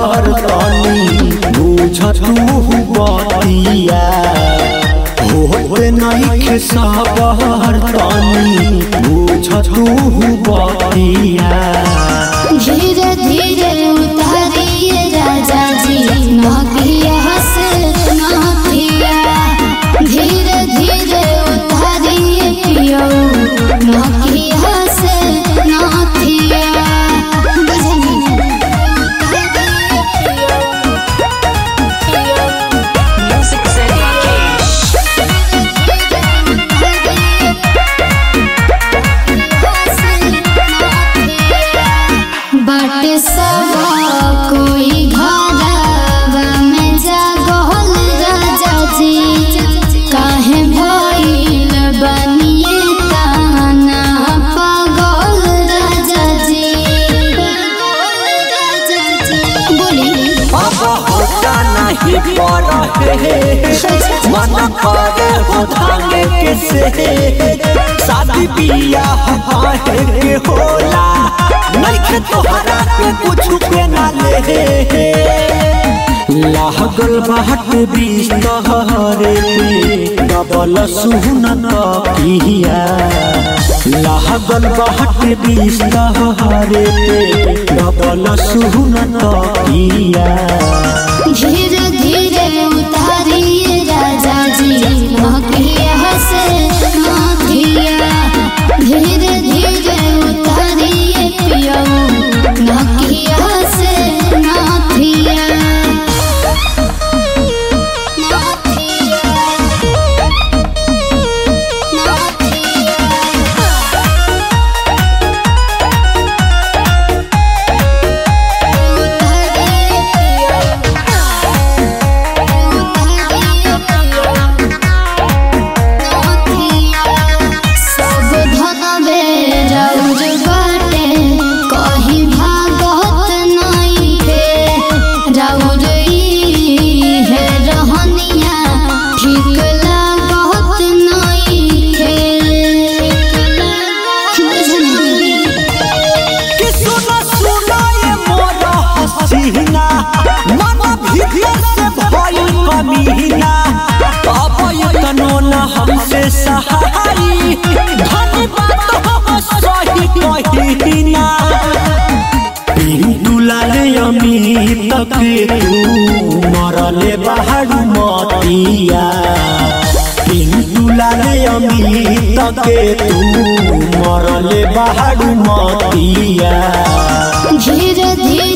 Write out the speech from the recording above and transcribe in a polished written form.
सहर तनी बुझ तू बतिया होते नहीं सहर तनी बुझ तू बतिया। धीरे धीरे उतारिए राजा जी नकिया से नाथिया, धीरे धीरे उतारिए पियो नकिया से नाथिया। बाटे सब कोई घरवा में जागल राजा जी, काहे भइल बनिए ताना पागल राजा जी। बोली अब होता नहीं पड़े मन करे हो धागे के से शादी बियाह के होला नहीं तोहरा के कुछ के ना ले लागल बाट बिस्तहरे पे डबल सुनत किया, लागल बाट बिस्तहरे पे डबल सुनत किया। धीरे धीरे उतारिए राजा जी नकिया से नाथिया, धीरे धीरे उतारिए पियो नकिया से नाथिया। हमसे सहाई धनी बात हम सही कहिना पिंटू लाले अमित के तू मरले बाहर मतिया, पिंटू लाले अमित के तू मरले बाहर मतिया। धीरे धीरे